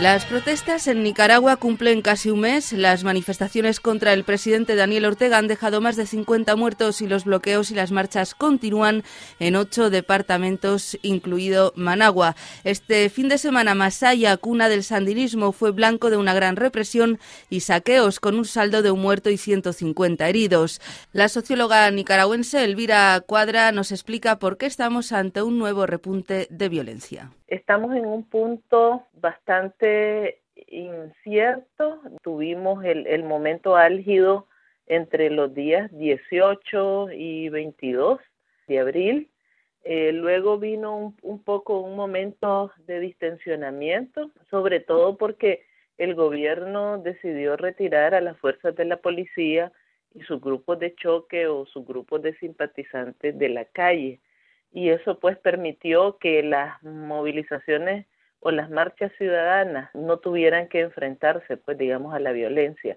Las protestas en Nicaragua cumplen casi un mes. Las manifestaciones contra el presidente Daniel Ortega han dejado más de 50 muertos y los bloqueos y las marchas continúan en 8 departamentos, incluido Managua. Este fin de semana, Masaya, cuna del sandinismo, fue blanco de una gran represión y saqueos, con un saldo de un muerto y 150 heridos. La socióloga nicaragüense Elvira Cuadra nos explica por qué estamos ante un nuevo repunte de violencia. Estamos en un punto bastante incierto. Tuvimos el momento álgido entre los días 18 y 22 de abril. Luego vino un momento de distensionamiento, sobre todo porque el gobierno decidió retirar a las fuerzas de la policía y sus grupos de choque o sus grupos de simpatizantes de la calle. Y eso pues permitió que las movilizaciones o las marchas ciudadanas no tuvieran que enfrentarse, pues digamos, a la violencia.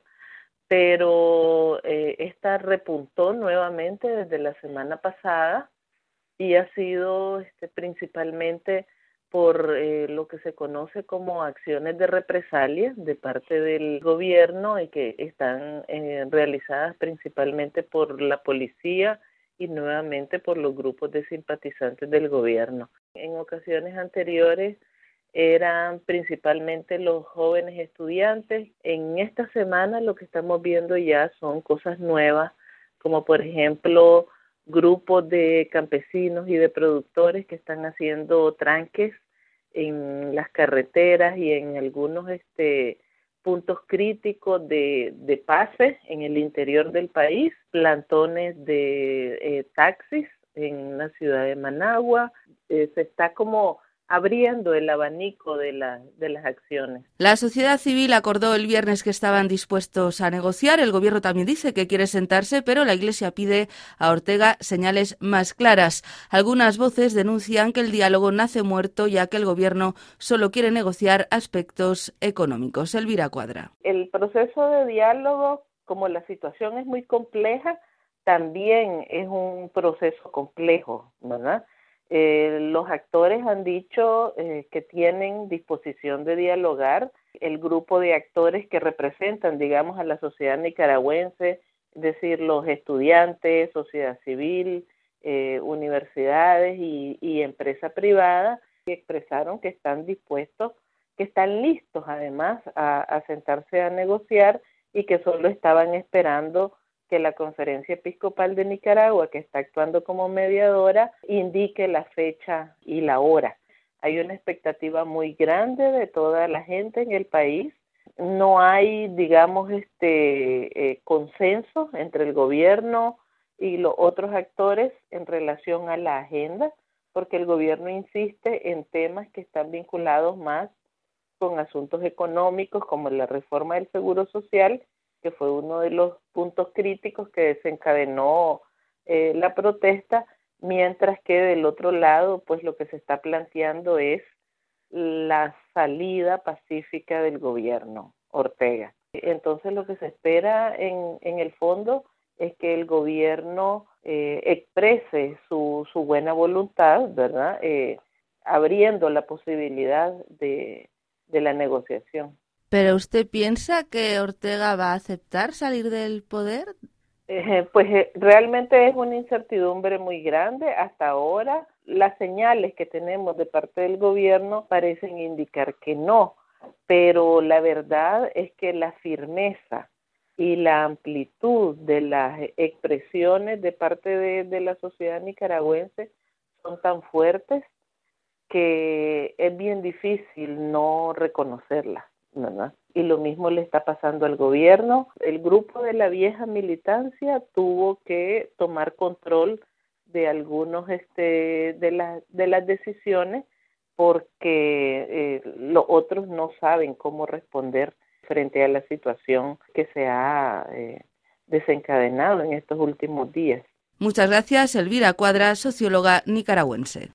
Pero esta repuntó nuevamente desde la semana pasada y ha sido principalmente por lo que se conoce como acciones de represalia de parte del gobierno y que están realizadas principalmente por la policía y nuevamente por los grupos de simpatizantes del gobierno. En ocasiones anteriores eran principalmente los jóvenes estudiantes. En esta semana lo que estamos viendo ya son cosas nuevas, como por ejemplo grupos de campesinos y de productores que están haciendo tranques en las carreteras y en algunos puntos críticos de pase en el interior del país, plantones de taxis en la ciudad de Managua. Se está como abriendo el abanico de las acciones. La sociedad civil acordó el viernes que estaban dispuestos a negociar. El gobierno también dice que quiere sentarse, pero la Iglesia pide a Ortega señales más claras. Algunas voces denuncian que el diálogo nace muerto, ya que el gobierno solo quiere negociar aspectos económicos. Elvira Cuadra. El proceso de diálogo, como la situación es muy compleja, también es un proceso complejo, ¿verdad? Los actores han dicho que tienen disposición de dialogar. El grupo de actores que representan, digamos, a la sociedad nicaragüense, es decir, los estudiantes, sociedad civil, universidades y empresa privada, expresaron que están dispuestos, que están listos además a sentarse a negociar y que solo estaban esperando que la Conferencia Episcopal de Nicaragua, que está actuando como mediadora, indique la fecha y la hora. Hay una expectativa muy grande de toda la gente en el país. No hay, digamos, consenso entre el gobierno y los otros actores en relación a la agenda, porque el gobierno insiste en temas que están vinculados más con asuntos económicos, como la reforma del Seguro Social, que fue uno de los puntos críticos que desencadenó la protesta, mientras que del otro lado, pues lo que se está planteando es la salida pacífica del gobierno Ortega. Entonces lo que se espera en el fondo es que el gobierno exprese su buena voluntad, ¿verdad? Abriendo la posibilidad de la negociación. ¿Pero usted piensa que Ortega va a aceptar salir del poder? Realmente es una incertidumbre muy grande. Hasta ahora las señales que tenemos de parte del gobierno parecen indicar que no, pero la verdad es que la firmeza y la amplitud de las expresiones de parte de la sociedad nicaragüense son tan fuertes que es bien difícil no reconocerlas, ¿verdad? Y lo mismo le está pasando al gobierno. El grupo de la vieja militancia tuvo que tomar control de algunos de las decisiones porque los otros no saben cómo responder frente a la situación que se ha desencadenado en estos últimos días. Muchas gracias, Elvira Cuadra, socióloga nicaragüense.